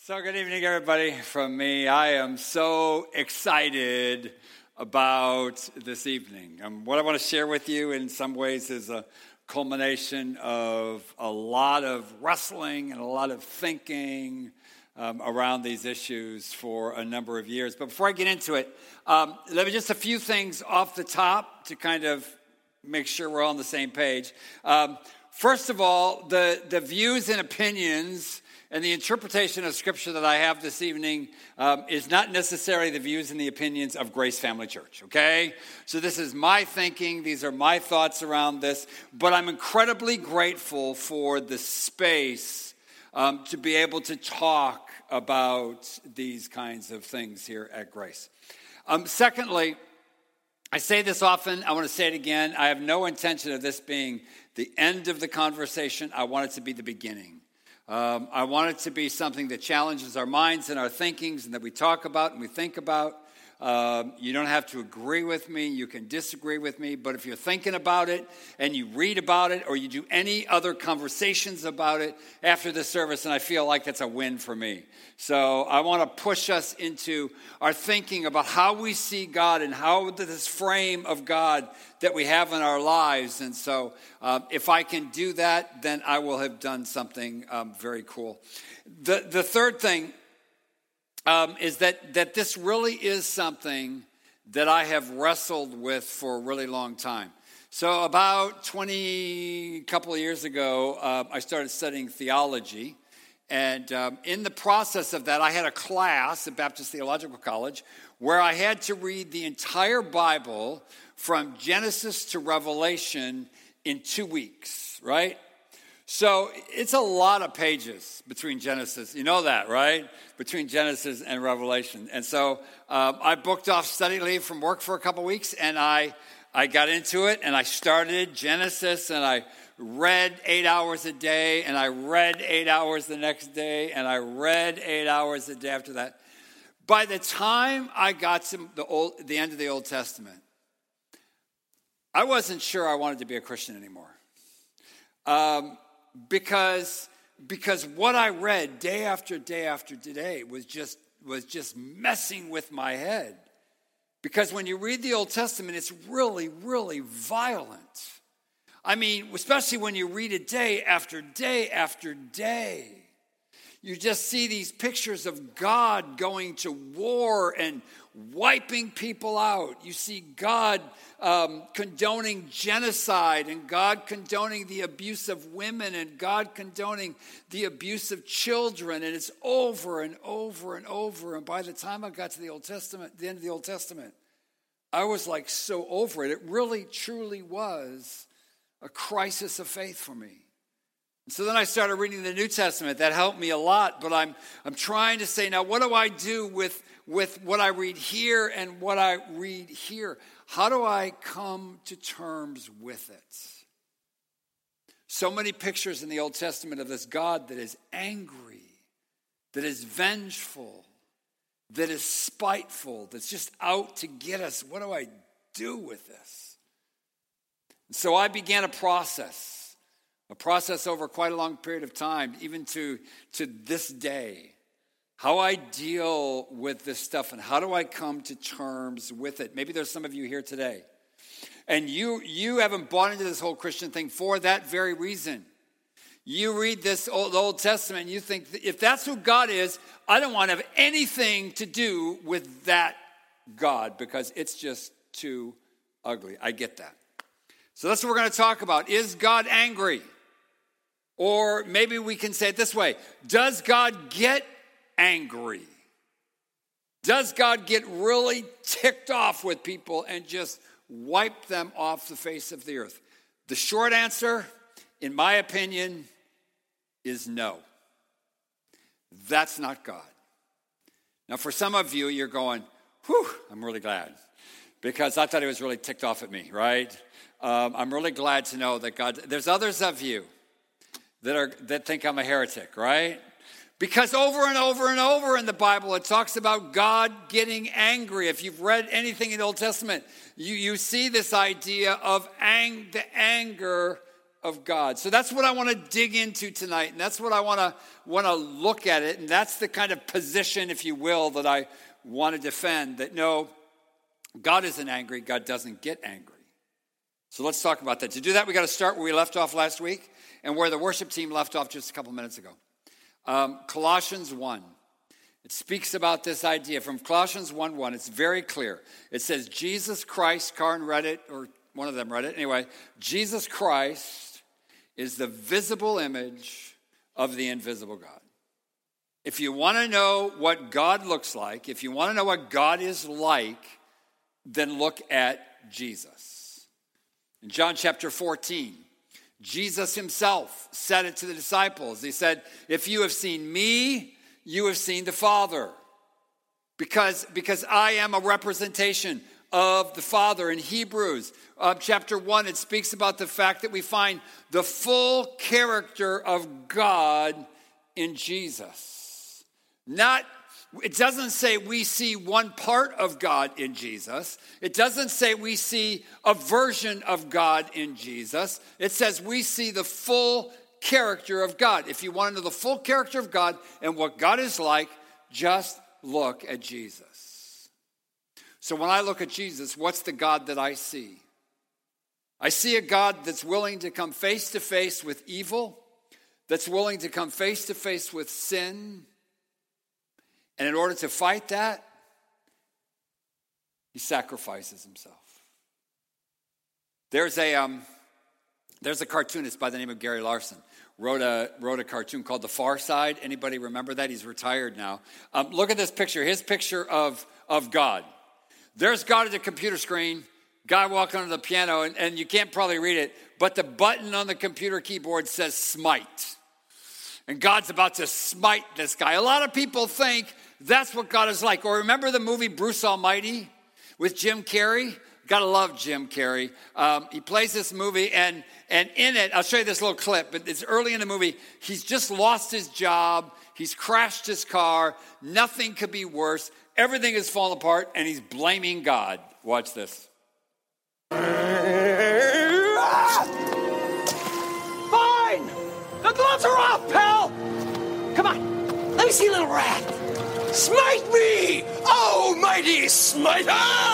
So good evening, everybody, from me. I am so excited about this evening. What I want to share with you in some ways is a culmination of a lot of wrestling and a lot of thinking around these issues for a number of years. But before I get into it, let me just a few things off the top to kind of make sure we're all on the same page. First of all, the views and opinions and the interpretation of Scripture that I have this evening is not necessarily the views and the opinions of Grace Family Church, okay? So this is my thinking. These are my thoughts around this. But I'm incredibly grateful for the space to be able to talk about these kinds of things here at Grace. Secondly, I say this often. I want to say it again. I have no intention of this being the end of the conversation. I want it to be the beginning. I want it to be something that challenges our minds and our thinkings and that we talk about and we think about. You don't have to agree with me. You can disagree with me. But if you're thinking about it and you read about it or you do any other conversations about it after the service, and I feel like that's a win for me. So I want to push us into our thinking about how we see God and how this frame of God that we have in our lives. And so if I can do that, then I will have done something very cool. The third thing is that this really is something that I have wrestled with for a really long time. So about a couple of years ago, I started studying theology. And in the process of that, I had a class at Baptist Theological College where I had to read the entire Bible from Genesis to Revelation in 2 weeks, right? So it's a lot of pages between Genesis. You know that, right? Between Genesis and Revelation. And so I booked off study leave from work for a couple weeks, and I got into it, and I started Genesis, and I read 8 hours a day, and I read 8 hours the next day, and I read 8 hours the day after that. By the time I got to the end of the Old Testament, I wasn't sure I wanted to be a Christian anymore. Because what I read day after day after day was just messing with my head. Because when you read the Old Testament, it's really, really violent. I mean, especially when you read it day after day after day. You just see these pictures of God going to war and wiping people out. You see God condoning genocide and God condoning the abuse of women and God condoning the abuse of children. And it's over and over and over. And by the time I got to the Old Testament, the end of the Old Testament, I was like so over it. It really, truly was a crisis of faith for me. So then I started reading the New Testament. That helped me a lot, but I'm trying to say, now what do I do with what I read here and what I read here? How do I come to terms with it? So many pictures in the Old Testament of this God that is angry, that is vengeful, that is spiteful, that's just out to get us. What do I do with this? So I began a process over quite a long period of time, even to this day, how I deal with this stuff and how do I come to terms with it. Maybe there's some of you here today, and you haven't bought into this whole Christian thing for that very reason. You read this Old Testament and you think, if that's who God is, I don't want to have anything to do with that God because it's just too ugly. I get that. So that's what we're going to talk about. Is God angry? Or maybe we can say it this way. Does God get angry? Does God get really ticked off with people and just wipe them off the face of the earth? The short answer, in my opinion, is no. That's not God. Now, for some of you, you're going, whew, I'm really glad. Because I thought he was really ticked off at me, right? I'm really glad to know that God, there's others of you that think I'm a heretic, right? Because over and over and over in the Bible, it talks about God getting angry. If you've read anything in the Old Testament, you see this idea of the anger of God. So that's what I want to dig into tonight, and that's what I want to look at it, and that's the kind of position, if you will, that I want to defend, that no, God isn't angry, God doesn't get angry. So let's talk about that. To do that, we got to start where we left off last week and where the worship team left off just a couple minutes ago. Colossians 1. It speaks about this idea. From Colossians 1:1, it's very clear. It says, Jesus Christ, Karen read it, or one of them read it. Anyway, Jesus Christ is the visible image of the invisible God. If you want to know what God looks like, if you want to know what God is like, then look at Jesus. In John chapter 14, Jesus himself said it to the disciples. He said, if you have seen me, you have seen the Father. Because I am a representation of the Father. In Hebrews chapter 1, it speaks about the fact that we find the full character of God in Jesus. It doesn't say we see one part of God in Jesus. It doesn't say we see a version of God in Jesus. It says we see the full character of God. If you want to know the full character of God and what God is like, just look at Jesus. So when I look at Jesus, what's the God that I see? I see a God that's willing to come face to face with evil, that's willing to come face to face with sin. And in order to fight that, he sacrifices himself. There's a cartoonist by the name of Gary Larson. Wrote a cartoon called The Far Side. Anybody remember that? He's retired now. Look at this picture. His picture of God. There's God at the computer screen. Guy walking on the piano, and you can't probably read it, but the button on the computer keyboard says smite. And God's about to smite this guy. A lot of people think that's what God is like. Or remember the movie Bruce Almighty with Jim Carrey? Gotta love Jim Carrey. He plays this movie, and in it, I'll show you this little clip, but it's early in the movie. He's just lost his job. He's crashed his car. Nothing could be worse. Everything is falling apart, and he's blaming God. Watch this. Fine! The gloves are off, pal! Come on, let me see a little rat. Smite me, almighty smiter!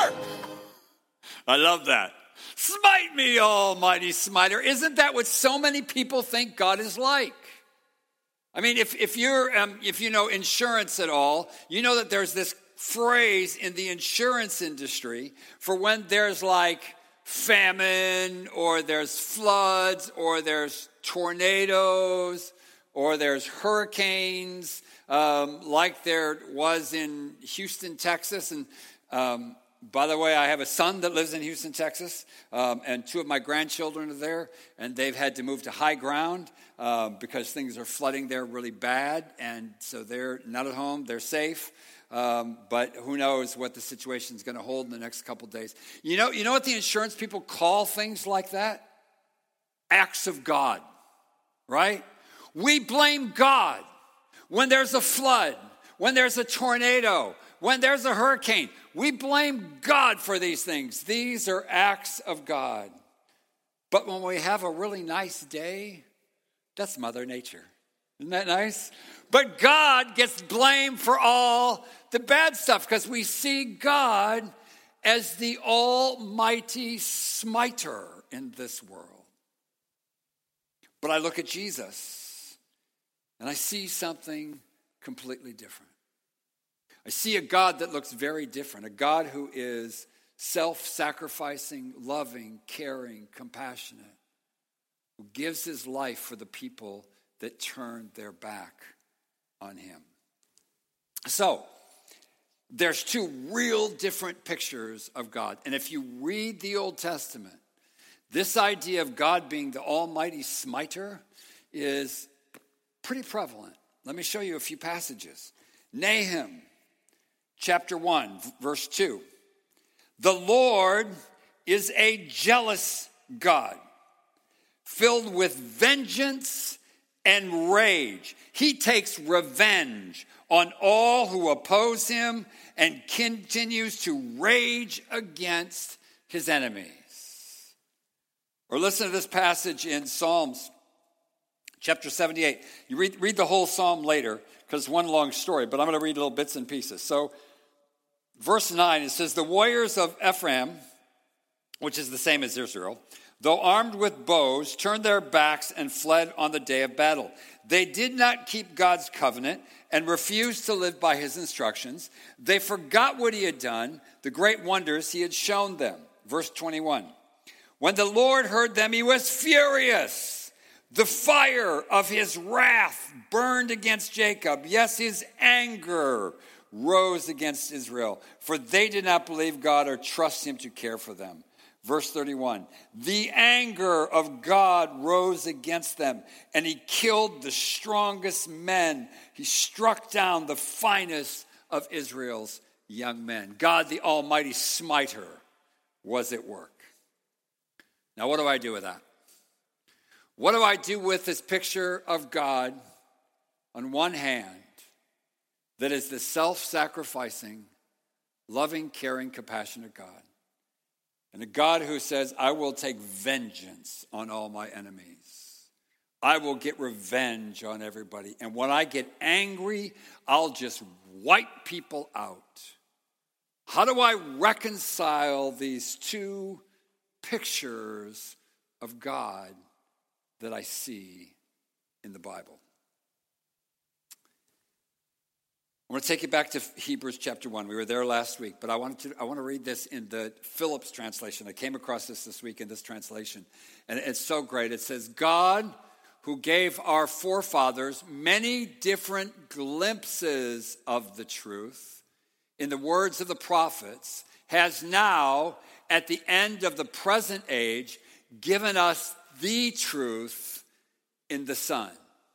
I love that. Smite me, almighty smiter. Isn't that what so many people think God is like? I mean, if you know insurance at all, you know that there's this phrase in the insurance industry for when there's like famine, or there's floods, or there's tornadoes, or there's hurricanes, like there was in Houston, Texas. And by the way, I have a son that lives in Houston, Texas, and two of my grandchildren are there, and they've had to move to high ground because things are flooding there really bad, and so they're not at home. They're safe, but who knows what the situation is going to hold in the next couple days. You know what the insurance people call things like that? Acts of God, right? We blame God when there's a flood, when there's a tornado, when there's a hurricane. We blame God for these things. These are acts of God. But when we have a really nice day, that's Mother Nature. Isn't that nice? But God gets blamed for all the bad stuff because we see God as the almighty smiter in this world. But I look at Jesus and I see something completely different. I see a God that looks very different, a God who is self-sacrificing, loving, caring, compassionate, who gives his life for the people that turn their back on him. So, there's two real different pictures of God. And if you read the Old Testament, this idea of God being the almighty smiter is pretty prevalent. Let me show you a few passages. Nahum chapter 1, verse 2. The Lord is a jealous God, filled with vengeance and rage. He takes revenge on all who oppose him and continues to rage against his enemies. Or listen to this passage in Psalms chapter 78. You read the whole psalm later because it's one long story, but I'm going to read little bits and pieces. So verse 9, it says, the warriors of Ephraim, which is the same as Israel, though armed with bows, turned their backs and fled on the day of battle. They did not keep God's covenant and refused to live by his instructions. They forgot what he had done, the great wonders he had shown them. Verse 21. When the Lord heard them, he was furious. The fire of his wrath burned against Jacob. Yes, his anger rose against Israel, for they did not believe God or trust him to care for them. Verse 31, the anger of God rose against them, and he killed the strongest men. He struck down the finest of Israel's young men. God, the almighty smiter, was at work. Now, what do I do with that? What do I do with this picture of God, on one hand, that is the self-sacrificing, loving, caring, compassionate God, and a God who says, I will take vengeance on all my enemies. I will get revenge on everybody. And when I get angry, I'll just wipe people out. How do I reconcile these two pictures of God that I see in the Bible? I want to take you back to Hebrews chapter 1. We were there last week, but I want to read this in the Phillips translation. I came across this week in this translation, and it's so great. It says, God, who gave our forefathers many different glimpses of the truth in the words of the prophets, has now, at the end of the present age, given us the truth in the Son.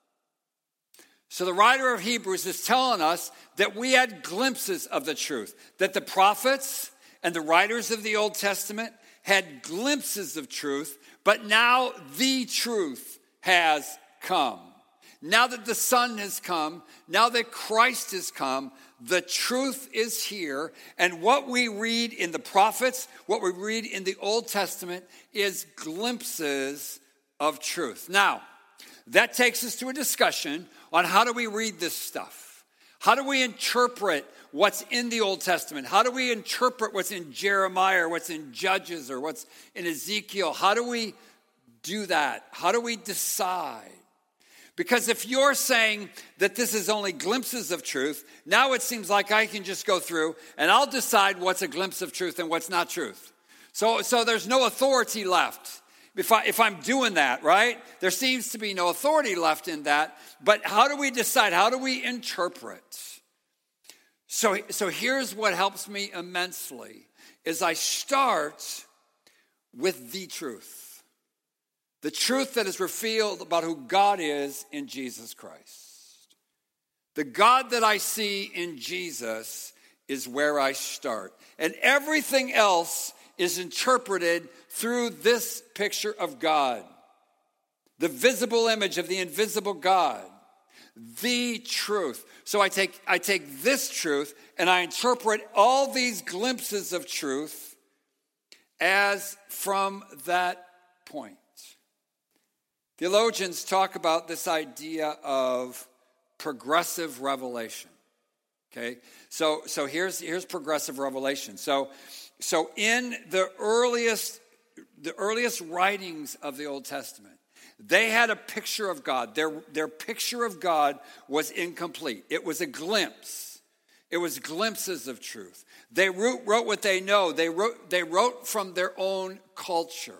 So the writer of Hebrews is telling us that we had glimpses of the truth, that the prophets and the writers of the Old Testament had glimpses of truth, but now the truth has come. Now that the Son has come, now that Christ has come, the truth is here, and what we read in the prophets, what we read in the Old Testament is glimpses of truth. Now, that takes us to a discussion on how do we read this stuff? How do we interpret what's in the Old Testament? How do we interpret what's in Jeremiah or what's in Judges or what's in Ezekiel? How do we do that? How do we decide? Because if you're saying that this is only glimpses of truth, now it seems like I can just go through and I'll decide what's a glimpse of truth and what's not truth. So there's no authority left. If I'm doing that, right? There seems to be no authority left in that. But how do we decide? How do we interpret? So here's what helps me immensely is I start with the truth. The truth that is revealed about who God is in Jesus Christ. The God that I see in Jesus is where I start. And everything else is interpreted through this picture of God. The visible image of the invisible God. The truth. So I take this truth and I interpret all these glimpses of truth as from that point. Theologians talk about this idea of progressive revelation. Okay? So here's progressive revelation. So in the earliest writings of the Old Testament, they had a picture of God. Their picture of God was incomplete. It was a glimpse. It was glimpses of truth. They wrote what they know. They wrote from their own culture.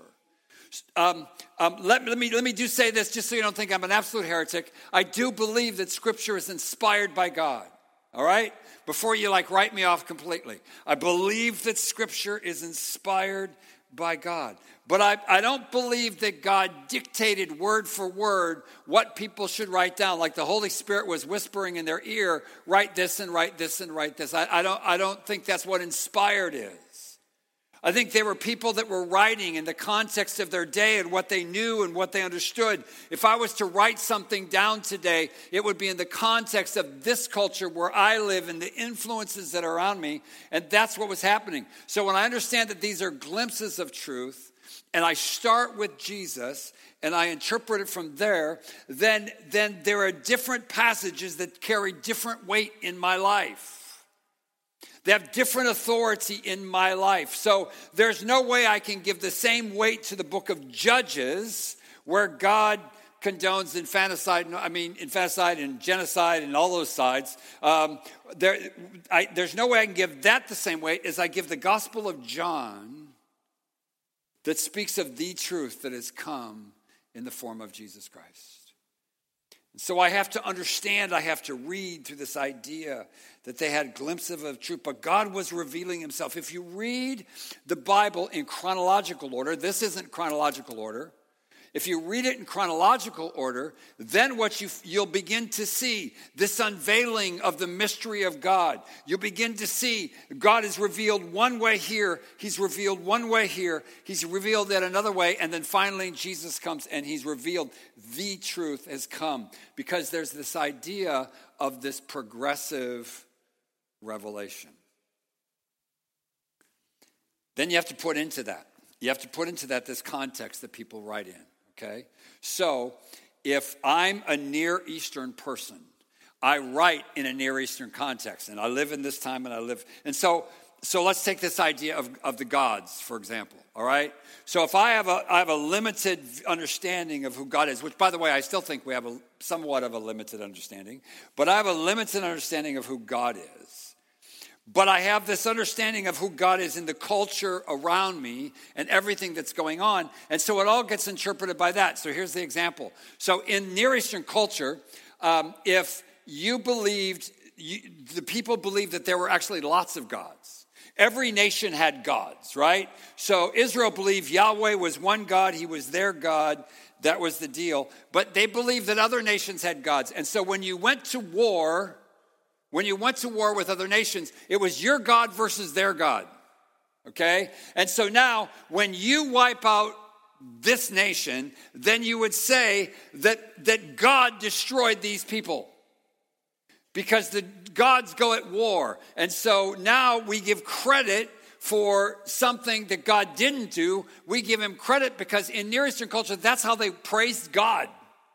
Let me do say this just so you don't think I'm an absolute heretic. I do believe that Scripture is inspired by God. All right? Before you write me off completely. I believe that Scripture is inspired by God. But I don't believe that God dictated word for word what people should write down. Like the Holy Spirit was whispering in their ear, write this and write this and write this. I don't think that's what inspired is. I think they were people that were writing in the context of their day and what they knew and what they understood. If I was to write something down today, it would be in the context of this culture where I live and the influences that are around me, and that's what was happening. So when I understand that these are glimpses of truth, and I start with Jesus and I interpret it from there, then there are different passages that carry different weight in my life. They have different authority in my life. So there's no way I can give the same weight to the book of Judges, where God condones infanticide and genocide and all those sides. There's no way I can give that the same weight as I give the Gospel of John, that speaks of the truth that has come in the form of Jesus Christ. So I have to understand, I have to read through this idea that they had glimpses of truth, but God was revealing himself. If you read the Bible in chronological order, this isn't chronological order. If you read it in chronological order, then what you'll begin to see this unveiling of the mystery of God. You'll begin to see God is revealed one way here, he's revealed one way here, he's revealed that another way, and then finally Jesus comes and he's revealed the truth has come. Because there's this idea of this progressive revelation. Then you have to put into that. You have to put into that this context that people write in. Okay, so if I'm a Near Eastern person, I write in a Near Eastern context, and I live in this time, and so let's take this idea of the gods, for example. All right, so if I have a limited understanding of who God is, which, by the way, I still think we have somewhat of a limited understanding, but I have a limited understanding of who God is. But I have this understanding of who God is in the culture around me and everything that's going on. And so it all gets interpreted by that. So here's the example. So in Near Eastern culture, if you believed, the people believed that there were actually lots of gods. Every nation had gods, right? So Israel believed Yahweh was one God. He was their God. That was the deal. But they believed that other nations had gods. And so when you went to war with other nations, it was your God versus their God, okay? And so now, when you wipe out this nation, then you would say that God destroyed these people because the gods go at war. And so now we give credit for something that God didn't do. We give him credit because in Near Eastern culture, that's how they praised God.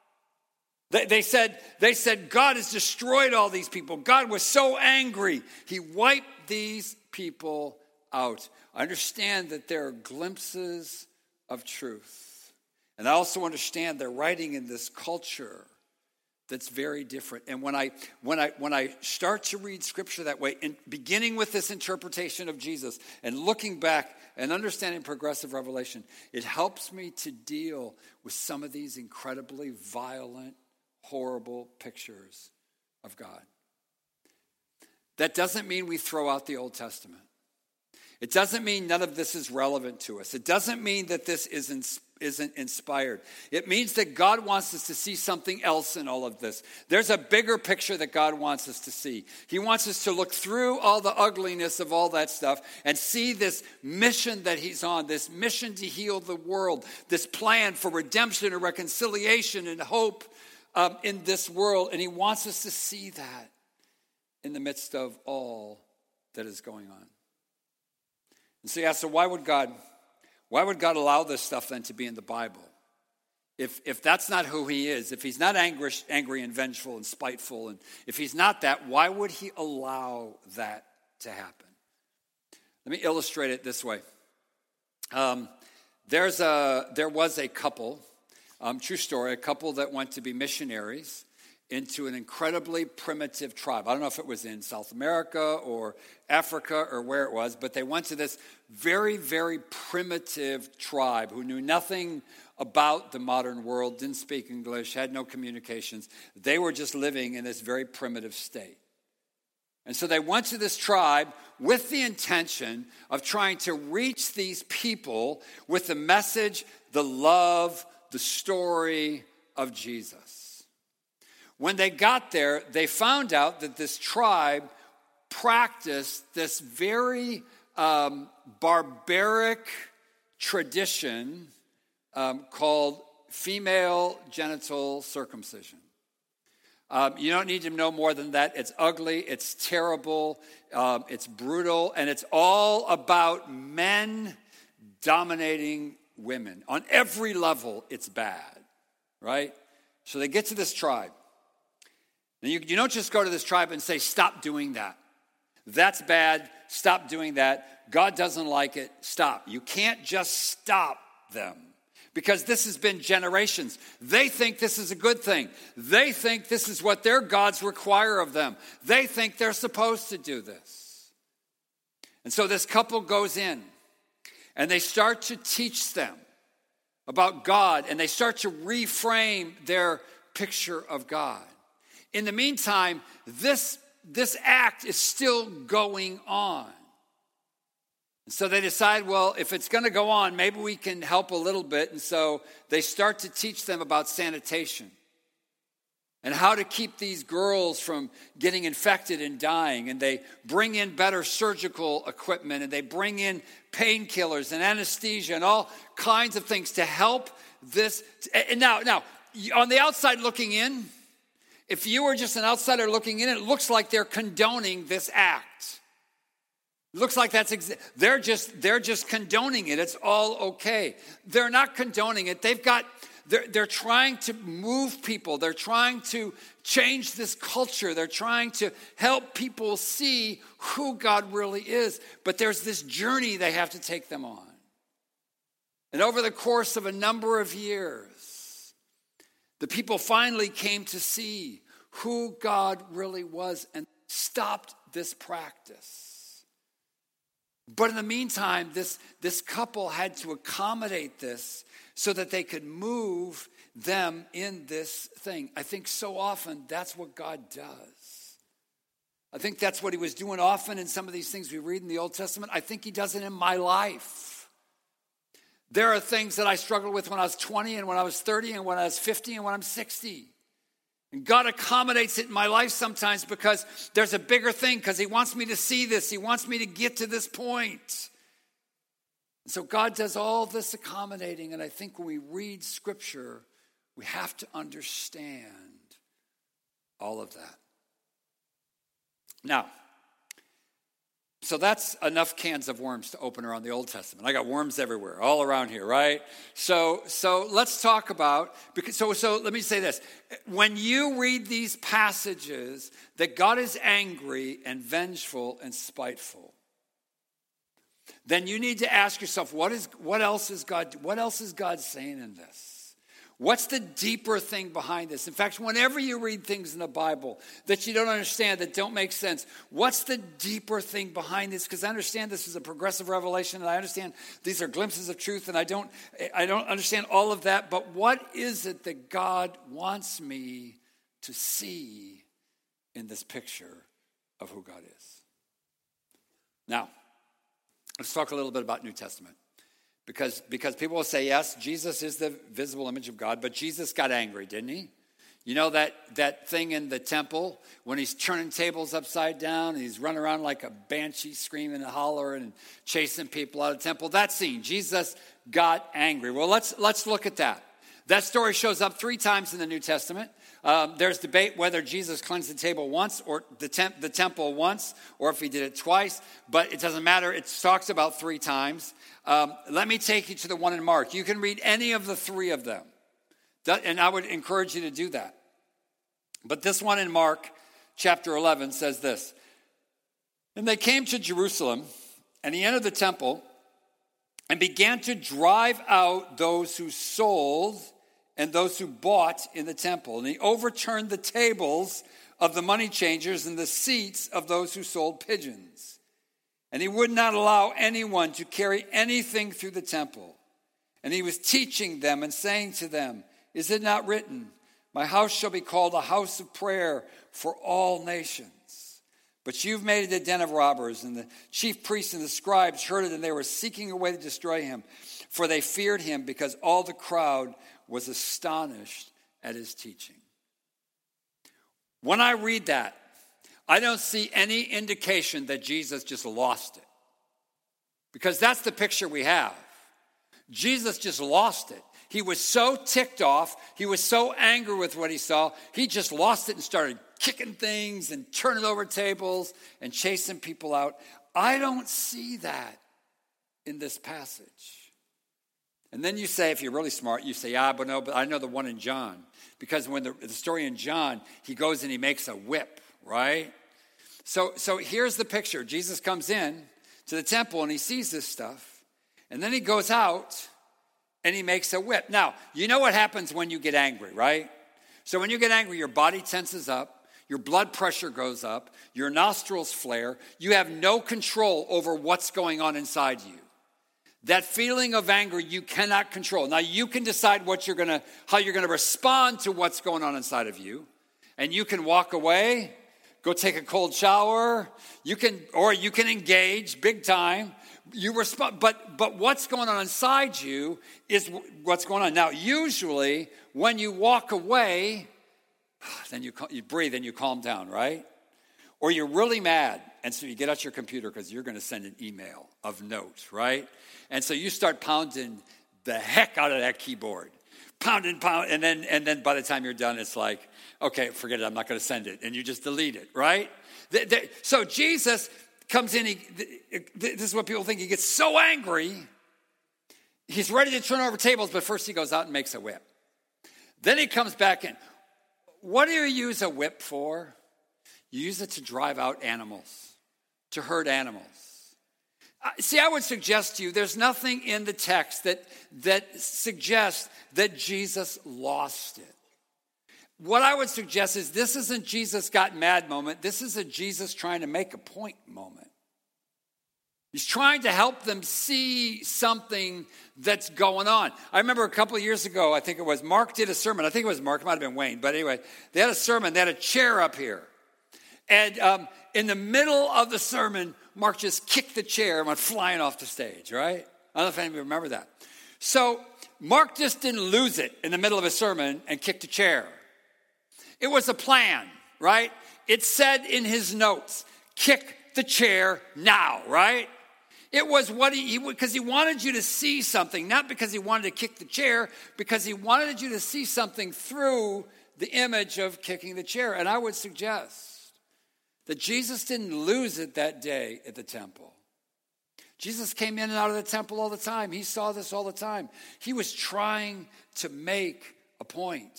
They said, God has destroyed all these people. God was so angry. He wiped these people out. I understand that there are glimpses of truth. And I also understand they're writing in this culture that's very different. And when I start to read scripture that way, and beginning with this interpretation of Jesus and looking back and understanding progressive revelation, it helps me to deal with some of these incredibly violent, horrible pictures of God. That doesn't mean we throw out the Old Testament. It doesn't mean none of this is relevant to us. It doesn't mean that this isn't inspired. It means that God wants us to see something else in all of this. There's a bigger picture that God wants us to see. He wants us to look through all the ugliness of all that stuff and see this mission that he's on, this mission to heal the world, this plan for redemption and reconciliation and hope in this world, and he wants us to see that in the midst of all that is going on. And so you ask, so why would God allow this stuff then to be in the Bible? If that's not who he is, if he's not angry and vengeful and spiteful, and if he's not that, why would he allow that to happen? Let me illustrate it this way. There was a couple. True story, a couple that went to be missionaries into an incredibly primitive tribe. I don't know if it was in South America or Africa or where it was, but they went to this very, very primitive tribe who knew nothing about the modern world, didn't speak English, had no communications. They were just living in this very primitive state. And so they went to this tribe with the intention of trying to reach these people with the message, the love, the story of Jesus. When they got there, they found out that this tribe practiced this very barbaric tradition called female genital circumcision. You don't need to know more than that. It's ugly, it's terrible, it's brutal, and it's all about men dominating women. On every level, it's bad, right? So they get to this tribe. And you don't just go to this tribe and say, stop doing that. That's bad. Stop doing that. God doesn't like it. Stop. You can't just stop them because this has been generations. They think this is a good thing. They think this is what their gods require of them. They think they're supposed to do this. And so this couple goes in and they start to teach them about God, and they start to reframe their picture of God. In the meantime, this act is still going on. So they decide, well, if it's going to go on, maybe we can help a little bit. And so they start to teach them about sanitation and how to keep these girls from getting infected and dying. And they bring in better surgical equipment, and they bring in painkillers and anesthesia and all kinds of things to help this. And now, on the outside looking in, if you were just an outsider looking in, it looks like they're condoning this act. It looks like they're just condoning it. It's all okay. They're not condoning it. They're trying to move people. They're trying to change this culture. They're trying to help people see who God really is. But there's this journey they have to take them on. And over the course of a number of years, the people finally came to see who God really was and stopped this practice. But in the meantime, this couple had to accommodate this so that they could move them in this thing. I think so often that's what God does. I think that's what he was doing often in some of these things we read in the Old Testament. I think he does it in my life. There are things that I struggled with when I was 20 and when I was 30 and when I was 50 and when I'm 60. And God accommodates it in my life sometimes because there's a bigger thing, because he wants me to see this. He wants me to get to this point. And so God does all this accommodating, and I think when we read Scripture, we have to understand all of that. Now, so that's enough cans of worms to open around the Old Testament. I got worms everywhere, all around here, right? So let's talk about, so let me say this. When you read these passages that God is angry and vengeful and spiteful, then you need to ask yourself, what else is God saying in this? What's the deeper thing behind this? In fact, whenever you read things in the Bible that you don't understand, that don't make sense, what's the deeper thing behind this? Because I understand this is a progressive revelation, and I understand these are glimpses of truth, and I don't understand all of that, but what is it that God wants me to see in this picture of who God is? Now, let's talk a little bit about New Testament. Because people will say, yes, Jesus is the visible image of God, but Jesus got angry, didn't he? You know that thing in the temple when he's turning tables upside down and he's running around like a banshee screaming and hollering and chasing people out of the temple? That scene, Jesus got angry. Well, let's look at that. That story shows up 3 times in the New Testament. There's debate whether Jesus cleansed the table once or the temple once, or if he did it twice, but it doesn't matter. It talks about 3 times. Let me take you to the one in Mark. You can read any of the 3 of them, and I would encourage you to do that. But this one in Mark chapter 11 says this: "And they came to Jerusalem, and he entered the temple and began to drive out those who sold and those who bought in the temple. And he overturned the tables of the money changers and the seats of those who sold pigeons. And he would not allow anyone to carry anything through the temple. And he was teaching them and saying to them, 'Is it not written, my house shall be called a house of prayer for all nations? But you've made it a den of robbers.' And the chief priests and the scribes heard it, and they were seeking a way to destroy him, for they feared him, because all the crowd was astonished at his teaching." When I read that, I don't see any indication that Jesus just lost it, because that's the picture we have. Jesus just lost it. He was so ticked off. He was so angry with what he saw. He just lost it and started kicking things and turning over tables and chasing people out. I don't see that in this passage. And then you say, if you're really smart, you say, but I know the one in John. Because when the story in John, he goes and he makes a whip, right? So here's the picture. Jesus comes in to the temple and he sees this stuff. And then he goes out and he makes a whip. Now, you know what happens when you get angry, right? So when you get angry, your body tenses up, your blood pressure goes up, your nostrils flare. You have no control over what's going on inside you. That feeling of anger you cannot control. Now, you can decide how you're going to respond to what's going on inside of you. And you can walk away, go take a cold shower. You can engage big time. You respond, but what's going on inside you is what's going on. Now, usually when you walk away, then you breathe and you calm down, right? Or you're really mad, and so you get out your computer because you're going to send an email of note, right? And so you start pounding the heck out of that keyboard. Pound, and then by the time you're done, it's like, okay, forget it, I'm not going to send it. And you just delete it, right? So Jesus comes in, this is what people think, he gets so angry, he's ready to turn over tables, but first he goes out and makes a whip. Then he comes back in. What do you use a whip for? You use it to drive out animals, to herd animals. See, I would suggest to you, there's nothing in the text that suggests that Jesus lost it. What I would suggest is this isn't Jesus got mad moment. This is a Jesus trying to make a point moment. He's trying to help them see something that's going on. I remember a couple of years ago, I think it was Mark did a sermon. I think it was Mark, it might have been Wayne. But anyway, they had a sermon. They had a chair up here. And in the middle of the sermon, Mark just kicked the chair and went flying off the stage, right? I don't know if any of you remember that. So Mark just didn't lose it in the middle of a sermon and kicked a chair. It was a plan, right? It said in his notes, kick the chair now, right? It was what because he wanted you to see something, not because he wanted to kick the chair, because he wanted you to see something through the image of kicking the chair. And I would suggest that Jesus didn't lose it that day at the temple. Jesus came in and out of the temple all the time. He saw this all the time. He was trying to make a point.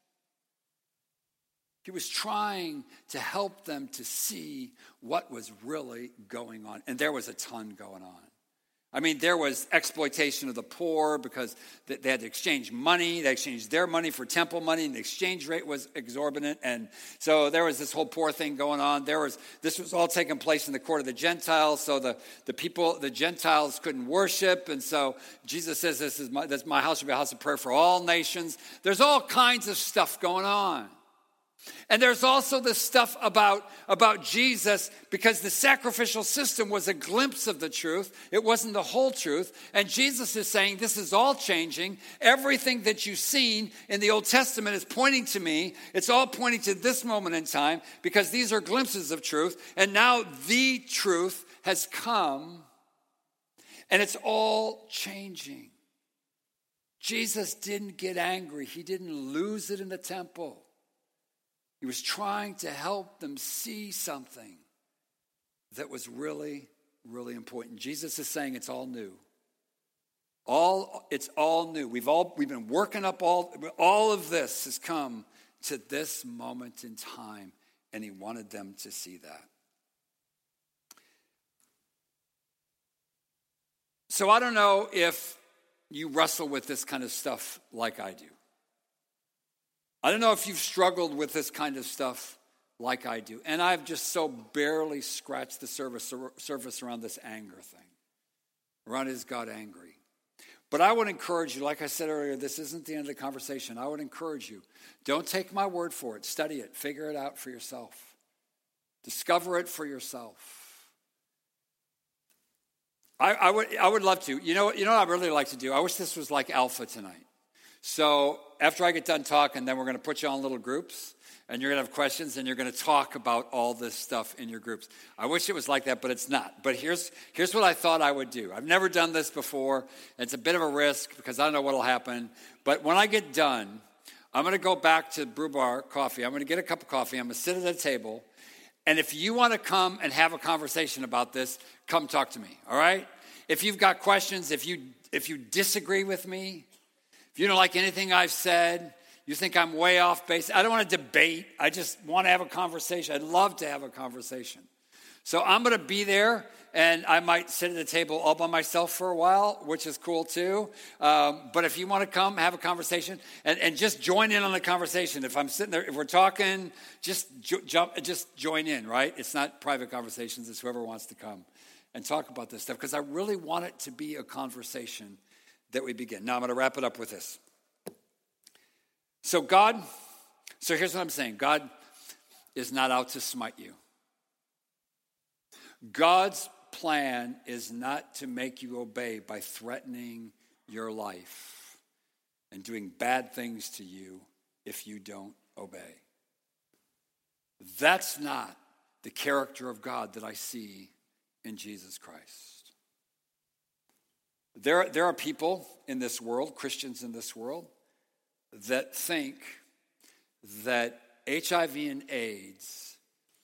He was trying to help them to see what was really going on. And there was a ton going on. I mean, there was exploitation of the poor because they had to exchange money. They exchanged their money for temple money, and the exchange rate was exorbitant. And so there was this whole poor thing going on. This was all taking place in the court of the Gentiles. So the Gentiles couldn't worship. And so Jesus says, this my house will be a house of prayer for all nations. There's all kinds of stuff going on. And there's also this stuff about Jesus, because the sacrificial system was a glimpse of the truth. It wasn't the whole truth. And Jesus is saying, this is all changing. Everything that you've seen in the Old Testament is pointing to me. It's all pointing to this moment in time, because these are glimpses of truth. And now the truth has come, and it's all changing. Jesus didn't get angry. He didn't lose it in the temple. He was trying to help them see something that was really, really important. Jesus is saying it's all new. It's all new. We've been working up all of this has come to this moment in time, and he wanted them to see that. So I don't know if you wrestle with this kind of stuff like I do. I don't know if you've struggled with this kind of stuff like I do. And I've just so barely scratched the surface around this anger thing. Around, is God angry? But I would encourage you, like I said earlier, this isn't the end of the conversation. I would encourage you, don't take my word for it. Study it. Figure it out for yourself. Discover it for yourself. I would love to. You know what I'd really like to do? I wish this was like Alpha tonight. So after I get done talking, then we're going to put you on little groups, and you're going to have questions, and you're going to talk about all this stuff in your groups. I wish it was like that, but it's not. But here's what I thought I would do. I've never done this before. It's a bit of a risk because I don't know what will happen. But when I get done, I'm going to go back to Brew Bar Coffee. I'm going to get a cup of coffee. I'm going to sit at a table. And if you want to come and have a conversation about this, come talk to me, all right? If you've got questions, if you disagree with me, if you don't like anything I've said, you think I'm way off base, I don't want to debate. I just want to have a conversation. I'd love to have a conversation. So I'm going to be there, and I might sit at the table all by myself for a while, which is cool too. But if you want to come, have a conversation, and just join in on the conversation. If I'm sitting there, if we're talking, just join in, right? It's not private conversations. It's whoever wants to come and talk about this stuff, because I really want it to be a conversation that we begin. Now I'm going to wrap it up with this. So here's what I'm saying. God is not out to smite you. God's plan is not to make you obey by threatening your life and doing bad things to you if you don't obey. That's not the character of God that I see in Jesus Christ. There are people in this world, Christians in this world, that think that HIV and AIDS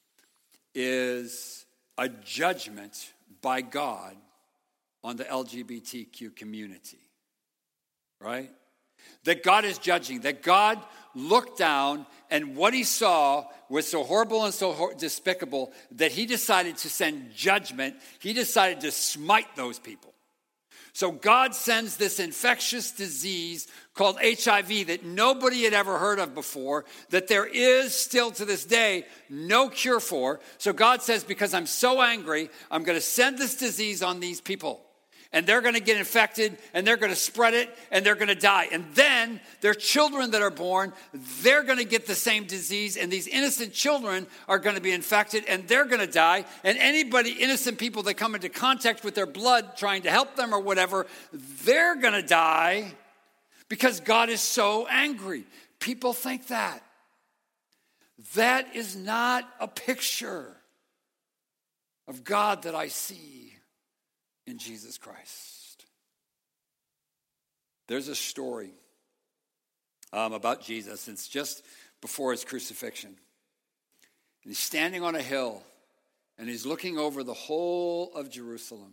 is a judgment by God on the LGBTQ community, right? That God is judging, that God looked down and what he saw was so horrible and so despicable that he decided to send judgment. He decided to smite those people. So God sends this infectious disease called HIV that nobody had ever heard of before, that there is still to this day no cure for. So God says, because I'm so angry, I'm going to send this disease on these people. And they're going to get infected, and they're going to spread it, and they're going to die. And then their children that are born, they're going to get the same disease, and these innocent children are going to be infected, and they're going to die. And anybody, innocent people that come into contact with their blood trying to help them or whatever, they're going to die because God is so angry. People think that. That is not a picture of God that I see in Jesus Christ. There's a story about Jesus. It's just before his crucifixion. And he's standing on a hill, and he's looking over the whole of Jerusalem.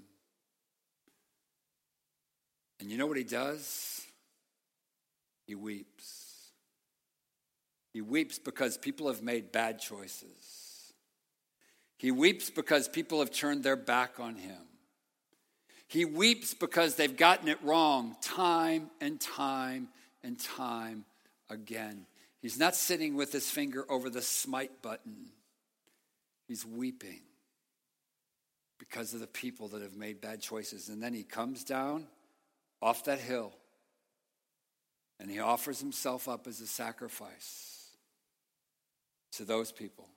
And you know what he does? He weeps. He weeps because people have made bad choices. He weeps because people have turned their back on him. He weeps because they've gotten it wrong time and time and time again. He's not sitting with his finger over the smite button. He's weeping because of the people that have made bad choices. And then he comes down off that hill and he offers himself up as a sacrifice to those people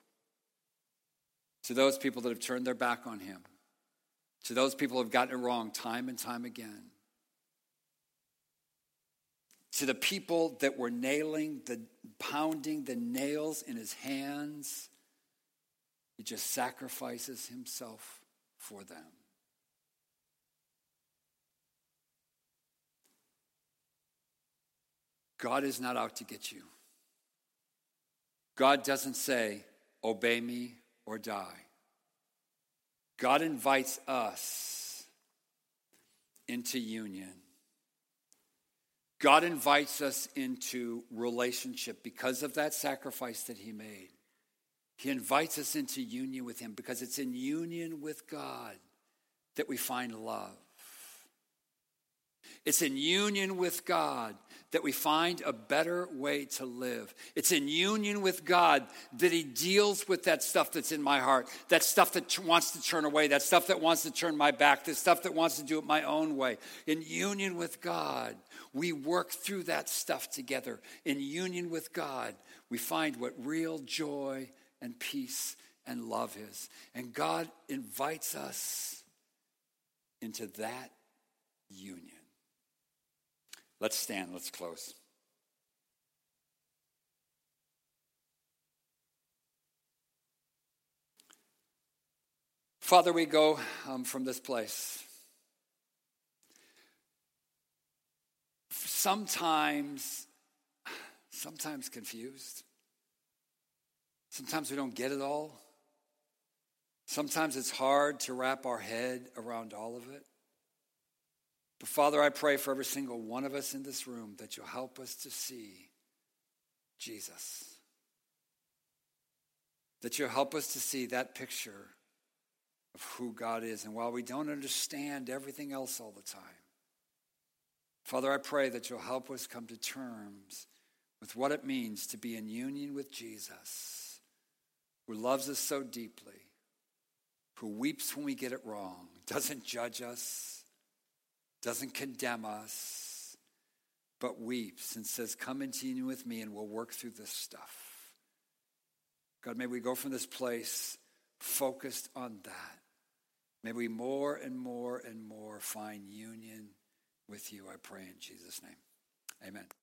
that have turned their back on him. To those people who have gotten it wrong time and time again. To the people that were pounding the nails in his hands, he just sacrifices himself for them. God is not out to get you. God doesn't say, obey me or die. God invites us into union. God invites us into relationship because of that sacrifice that he made. He invites us into union with him because it's in union with God that we find love. It's in union with God that we find a better way to live. It's in union with God that he deals with that stuff that's in my heart, that stuff that wants to turn away, that stuff that wants to turn my back, the stuff that wants to do it my own way. In union with God, we work through that stuff together. In union with God, we find what real joy and peace and love is. And God invites us into that union. Let's stand, let's close. Father, we go from this place. Sometimes confused. Sometimes we don't get it all. Sometimes it's hard to wrap our head around all of it. But Father, I pray for every single one of us in this room that you'll help us to see Jesus. That you'll help us to see that picture of who God is. And while we don't understand everything else all the time, Father, I pray that you'll help us come to terms with what it means to be in union with Jesus, who loves us so deeply, who weeps when we get it wrong, doesn't judge us, doesn't condemn us, but weeps and says, come into union with me and we'll work through this stuff. God, may we go from this place focused on that. May we more and more and more find union with you, I pray in Jesus' name. Amen.